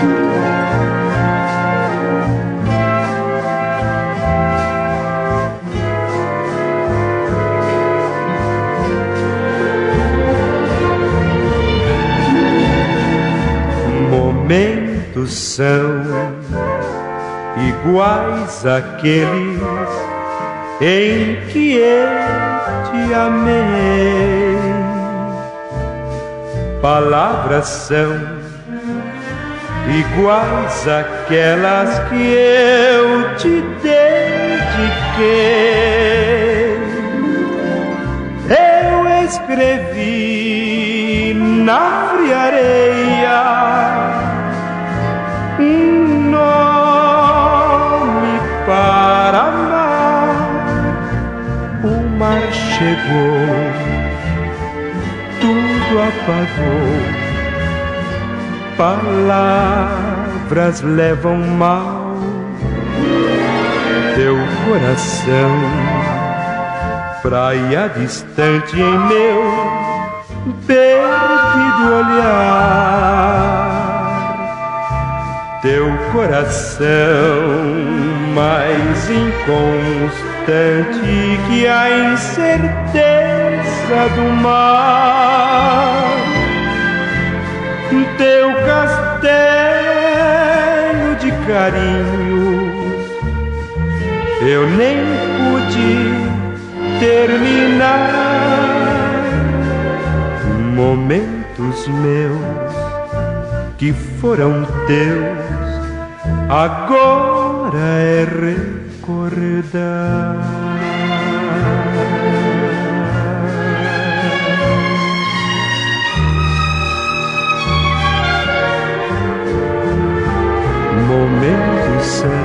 Momentos são iguais àqueles em que eu te amei. Palavras são iguais àquelas que eu te dediquei. Eu escrevi na fria areia um nome para amar. O mar chegou, tudo apagou. Palavras levam mal. Teu coração, praia distante em meu perdido olhar. Teu coração mais inconstante que a incerteza do mar. Teu castelo de carinhos eu nem pude terminar. Momentos meus que foram teus, agora é recordar. Momentos são